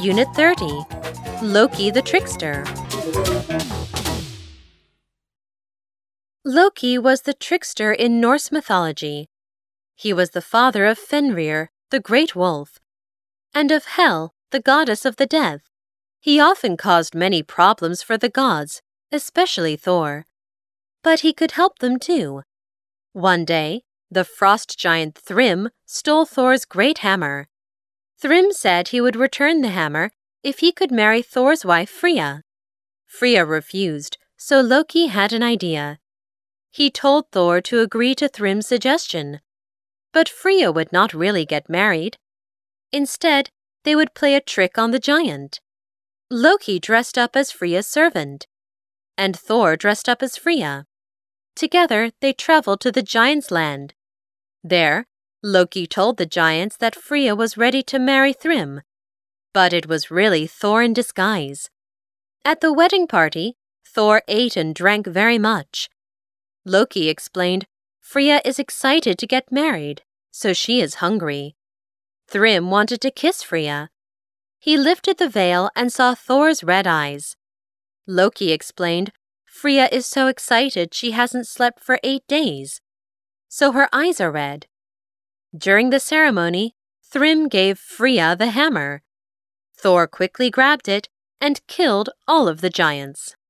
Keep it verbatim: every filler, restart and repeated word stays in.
Unit thirty. Loki the Trickster. Loki was the trickster in Norse mythology. He was the father of Fenrir, the great wolf, and of Hel, the goddess of the death. He often caused many problems for the gods, especially Thor. But he could help them too. One day, the frost giant Thrym stole Thor's great hammer. Thrym said he would return the hammer if he could marry Thor's wife Freya. Freya refused, so Loki had an idea. He told Thor to agree to Thrym's suggestion. But Freya would not really get married. Instead, they would play a trick on the giant. Loki dressed up as Freya's servant, and Thor dressed up as Freya. Together, they traveled to the giant's land. There, Loki told the giants that Freya was ready to marry Thrym, but it was really Thor in disguise. At the wedding party, Thor ate and drank very much. Loki explained, Freya is excited to get married, so she is hungry. Thrym wanted to kiss Freya. He lifted the veil and saw Thor's red eyes. Loki explained, Freya is so excited she hasn't slept for eight days, so her eyes are red. During the ceremony, Thrym gave Freya the hammer. Thor quickly grabbed it and killed all of the giants.